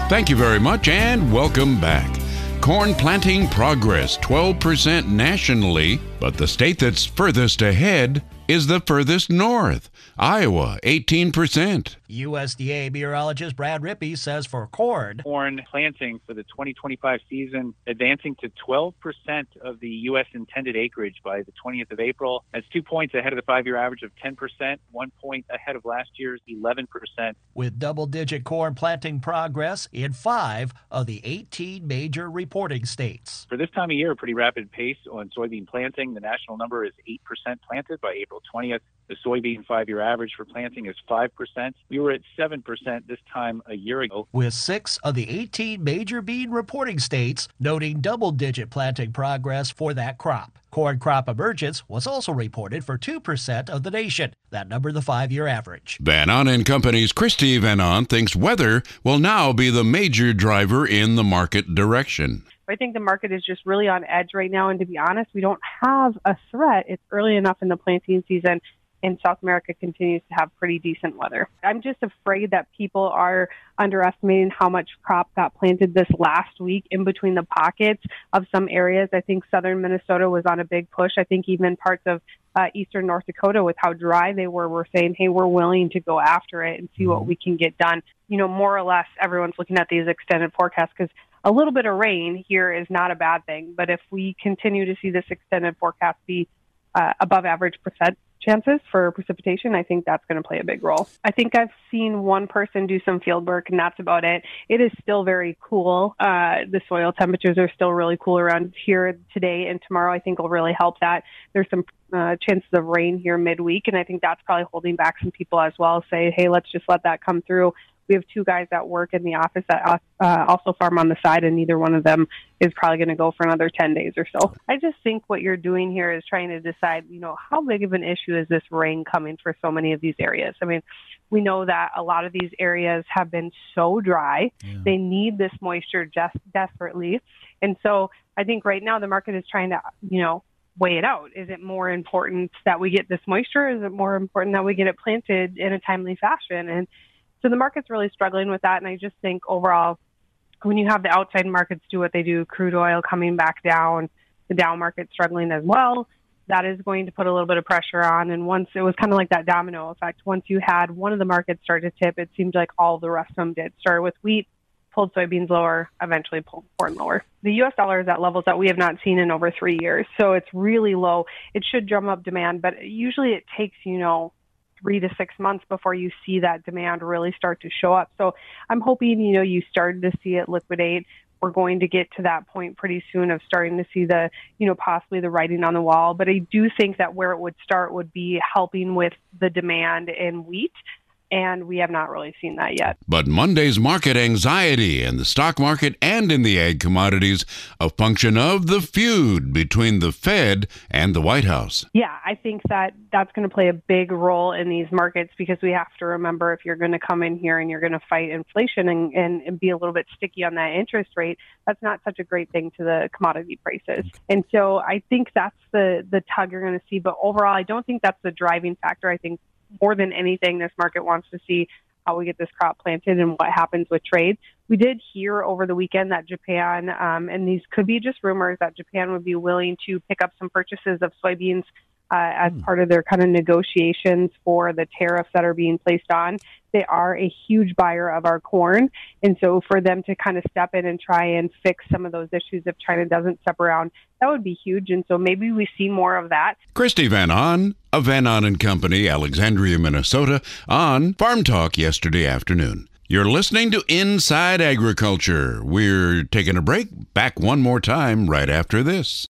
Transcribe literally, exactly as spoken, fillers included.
Thank you very much and welcome back. Corn planting progress, twelve percent nationally, but the state that's furthest ahead is the furthest north, Iowa, eighteen percent. U S D A meteorologist Brad Rippey says for corn, corn planting for the twenty twenty-five season advancing to twelve percent of the U S intended acreage by the twentieth of April. That's two points ahead of the five-year average of ten percent, one point ahead of last year's eleven percent. With double-digit corn planting progress in five of the eighteen major reporting states. For this time of year, a pretty rapid pace on soybean planting. The national number is eight percent planted by April twentieth. The soybean five-year average for planting is five percent. We were at seven percent this time a year ago. With six of the eighteen major bean reporting states noting double-digit planting progress for that crop. Corn crop emergence was also reported for two percent of the nation, that number the five-year average. Van On and Company's Christy Van On thinks weather will now be the major driver in the market direction. I think the market is just really on edge right now, and to be honest, we don't have a threat. It's early enough in the planting season, and South America continues to have pretty decent weather. I'm just afraid that people are underestimating how much crop got planted this last week in between the pockets of some areas. I think southern Minnesota was on a big push. I think even parts of uh, eastern North Dakota, with how dry they were, were saying, hey, we're willing to go after it and see what we can get done. You know, more or less, everyone's looking at these extended forecasts because a little bit of rain here is not a bad thing. But if we continue to see this extended forecast be uh, above average percent chances for precipitation, I think that's going to play a big role. I think I've seen one person do some field work, and that's about it. It is still very cool. Uh, the soil temperatures are still really cool around here today, and tomorrow I think will really help that. There's some uh, chances of rain here midweek, and I think that's probably holding back some people as well. Say, hey, let's just let that come through. We have two guys that work in the office that uh, also farm on the side, and neither one of them is probably going to go for another ten days or so. I just think what you're doing here is trying to decide, you know, how big of an issue is this rain coming for so many of these areas? I mean, we know that a lot of these areas have been so dry. Yeah. They need this moisture just desperately. And so I think right now the market is trying to, you know, weigh it out. Is it more important that we get this moisture? Is it more important that we get it planted in a timely fashion? And so the market's really struggling with that, and I just think overall, when you have the outside markets do what they do, crude oil coming back down, the Dow market struggling as well, that is going to put a little bit of pressure on. And once it was kind of like that domino effect, once you had one of the markets start to tip, it seemed like all the rest of them did. Started with wheat, pulled soybeans lower, eventually pulled corn lower. The U S dollar is at levels that we have not seen in over three years, so it's really low. It should drum up demand, but usually it takes, you know, three to six months before you see that demand really start to show up. So I'm hoping, you know, you started to see it liquidate. We're going to get to that point pretty soon of starting to see the, you know, possibly the writing on the wall. But I do think that where it would start would be helping with the demand in wheat. And we have not really seen that yet. But Monday's market anxiety in the stock market and in the ag commodities, a function of the feud between the Fed and the White House. Yeah, I think that that's going to play a big role in these markets, because we have to remember, if you're going to come in here and you're going to fight inflation and, and, and be a little bit sticky on that interest rate, that's not such a great thing to the commodity prices. And so I think that's the, the tug you're going to see. But overall, I don't think that's the driving factor. I think more than anything, this market wants to see how we get this crop planted and what happens with trade. We did hear over the weekend that Japan, um, and these could be just rumors, that Japan would be willing to pick up some purchases of soybeans uh, as mm. part of their kind of negotiations for the tariffs that are being placed on. They are a huge buyer of our corn. And so for them to kind of step in and try and fix some of those issues if China doesn't step around, that would be huge. And so maybe we see more of that. Christy Van On of Van On and Company, Alexandria, Minnesota, on Farm Talk yesterday afternoon. You're listening to Inside Agriculture. We're taking a break. Back one more time right after this.